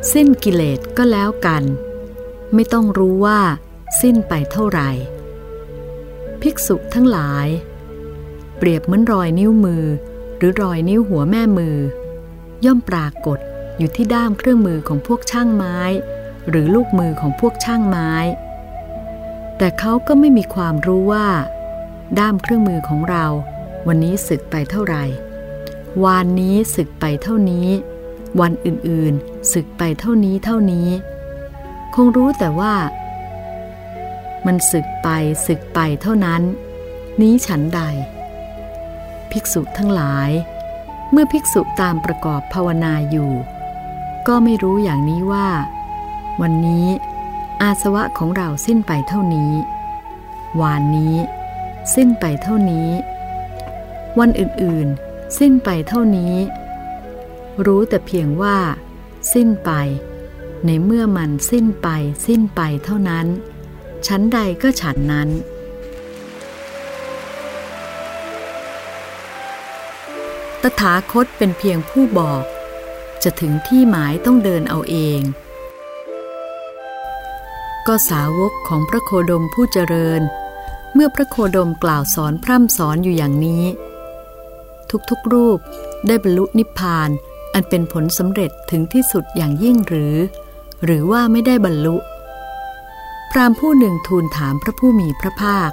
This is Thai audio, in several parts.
สิ้นกิเลสก็แล้วกันไม่ต้องรู้ว่าสิ้นไปเท่าไหร่ภิกษุทั้งหลายเปรียบเหมือนรอยนิ้วมือหรือรอยนิ้วหัวแม่มือย่อมปรากฏอยู่ที่ด้ามเครื่องมือของพวกช่างไม้หรือลูกมือของพวกช่างไม้แต่เขาก็ไม่มีความรู้ว่าด้ามเครื่องมือของเราวันนี้สึกไปเท่าไหร่วานนี้สึกไปเท่านี้วันอื่นๆสึกไปเท่านี้คงรู้แต่ว่ามันสึกไปเท่านั้นนี้ฉันใดภิกษุทั้งหลายเมื่อภิกษุตามประกอบภาวนาอยู่ก็ไม่รู้อย่างนี้ว่าวันนี้อาสวะของเราสิ้นไปเท่านี้วานนี้สิ้นไปเท่านี้วันอื่นๆสิ้นไปเท่านี้รู้แต่เพียงว่าสิ้นไปในเมื่อมันสิ้นไปเท่านั้นฉันใดก็ฉันนั้นตถาคตเป็นเพียงผู้บอกจะถึงที่หมายต้องเดินเอาเองก็สาวกของพระโคดมผู้เจริญเมื่อพระโคดมกล่าวสอนพร่ำสอนอยู่อย่างนี้ทุกรูปได้บรรลุนิพพานอันเป็นผลสำเร็จถึงที่สุดอย่างยิ่งหรือว่าไม่ได้บรรลุพราหมณ์ผู้หนึ่งทูลถามพระผู้มีพระภาค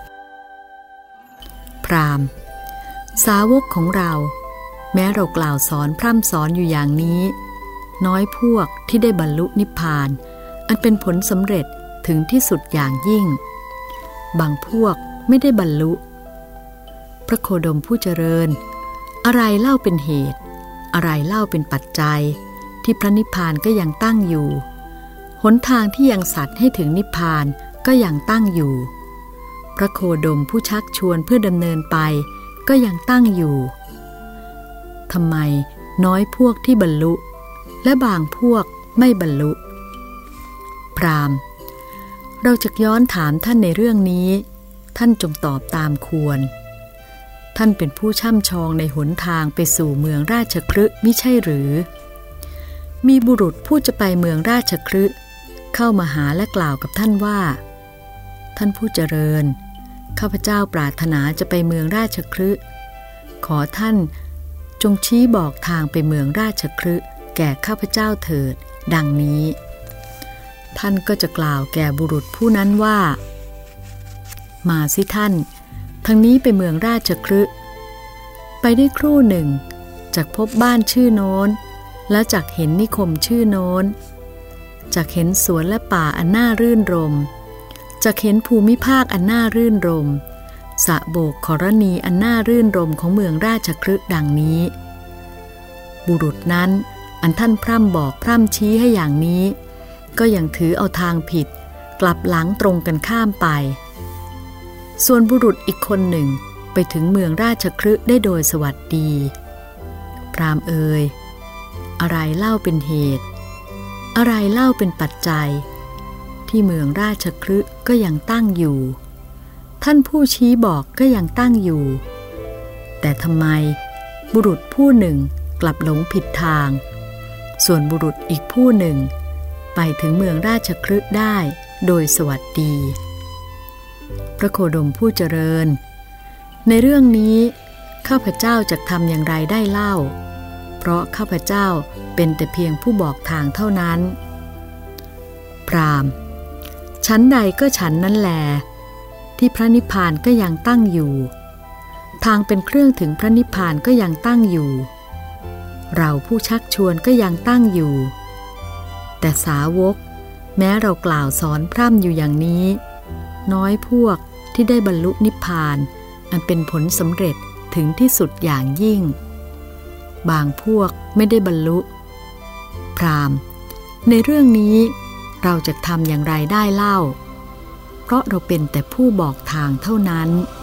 พราหมณ์สาวกของเราแม้เรากล่าวสอนพร่ำสอนอยู่อย่างนี้น้อยพวกที่ได้บรรลุนิพพานอันเป็นผลสำเร็จถึงที่สุดอย่างยิ่งบางพวกไม่ได้บรรลุพระโคดมผู้เจริญอะไรเล่าเป็นเหตุอะไรเล่าเป็นปัจจัยที่พระนิพพานก็ยังตั้งอยู่หนทางที่ยังสัตว์ให้ถึงนิพพานก็ยังตั้งอยู่พระโคดมผู้ชักชวนเพื่อดำเนินไปก็ยังตั้งอยู่ทำไมน้อยพวกที่บรรลุและบางพวกไม่บรรลุพราหมณ์เราจะย้อนถามท่านในเรื่องนี้ท่านจงตอบตามควรท่านเป็นผู้ช่ำชองในหนทางไปสู่เมืองราชคฤห์มิใช่หรือมีบุรุษผู้จะไปเมืองราชคฤห์เข้ามาหาและกล่าวกับท่านว่าท่านผู้เจริญข้าพเจ้าปรารถนาจะไปเมืองราชคฤห์ขอท่านจงชี้บอกทางไปเมืองราชคฤห์แก่ข้าพเจ้าเถิดดังนี้ท่านก็จะกล่าวแก่บุรุษผู้นั้นว่ามาสิท่านทางนี้ไปเมืองราชคฤห์ไปได้ครู่หนึ่งจักพบบ้านชื่อโน้นแล้วจักเห็นนิคมชื่อโน้นจักเห็นสวนและป่าอันน่ารื่นรมจักเห็นภูมิภาคอันน่ารื่นรมสระโบกขรณีอันน่ารื่นรมของเมืองราชคฤห์ดังนี้บุรุษนั้นอันท่านพร่ำบอกพร่ำชี้ให้อย่างนี้ก็ยังถือเอาทางผิดกลับหลังตรงกันข้ามไปส่วนบุรุษอีกคนหนึ่งไปถึงเมืองราชคฤห์ได้โดยสวัสดีพราหมณ์เอ่ยอะไรเล่าเป็นเหตุอะไรเล่าเป็นปัจจัยที่เมืองราชคฤห์ก็ยังตั้งอยู่ท่านผู้ชี้บอกก็ยังตั้งอยู่แต่ทำไมบุรุษผู้หนึ่งกลับหลงผิดทางส่วนบุรุษอีกผู้หนึ่งไปถึงเมืองราชคฤห์ได้โดยสวัสดีพระโคดมผู้เจริญในเรื่องนี้ข้าพเจ้าจะทำอย่างไรได้เล่าเพราะข้าพเจ้าเป็นแต่เพียงผู้บอกทางเท่านั้นพราหมณ์ชั้นใดก็ฉันนั้นแลที่พระนิพพานก็ยังตั้งอยู่ทางเป็นเครื่องถึงพระนิพพานก็ยังตั้งอยู่เราผู้ชักชวนก็ยังตั้งอยู่แต่สาวกแม้เรากล่าวสอนพร่ำอยู่อย่างนี้น้อยพวกที่ได้บรรลุนิพพานอันเป็นผลสำเร็จถึงที่สุดอย่างยิ่งบางพวกไม่ได้บรรลุพราหมณ์ในเรื่องนี้เราจะทำอย่างไรได้เล่าเพราะเราเป็นแต่ผู้บอกทางเท่านั้น